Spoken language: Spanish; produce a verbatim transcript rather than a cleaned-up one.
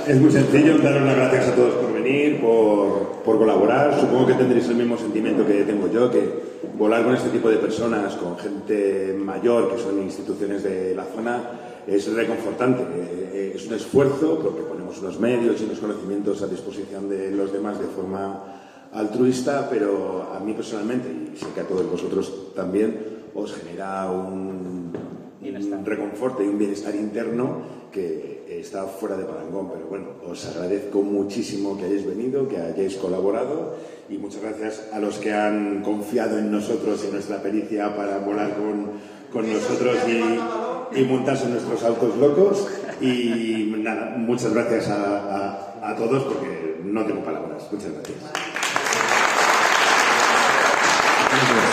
es muy sencillo, daros las gracias a todos por venir, por, por colaborar. Supongo que tendréis el mismo sentimiento que tengo yo, que volar con este tipo de personas, con gente mayor, que son instituciones de la zona, es reconfortante. Eh, es un esfuerzo porque ponemos unos medios y unos conocimientos a disposición de los demás de forma altruista, pero a mí personalmente, y sé que a todos vosotros también, os genera un, un reconforte y un bienestar interno que está fuera de parangón. Pero bueno, os agradezco muchísimo que hayáis venido, que hayáis colaborado, y muchas gracias a los que han confiado en nosotros y en nuestra pericia para volar con, con nosotros y, y montarse en nuestros autos locos. Y nada, muchas gracias a, a, a todos, porque no tengo palabras. Muchas gracias.